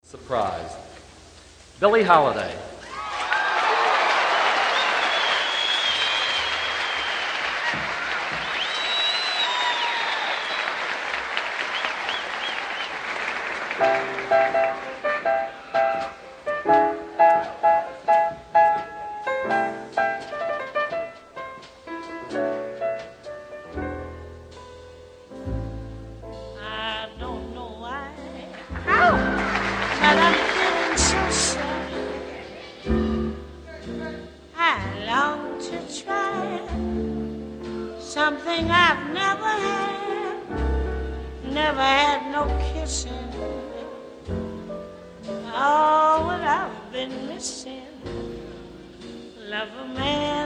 Surprise. Billie Holiday. I don't know why, but I'm feeling so sad. I long to try something I've never had no kissing. Oh, what I've been missing. Love a man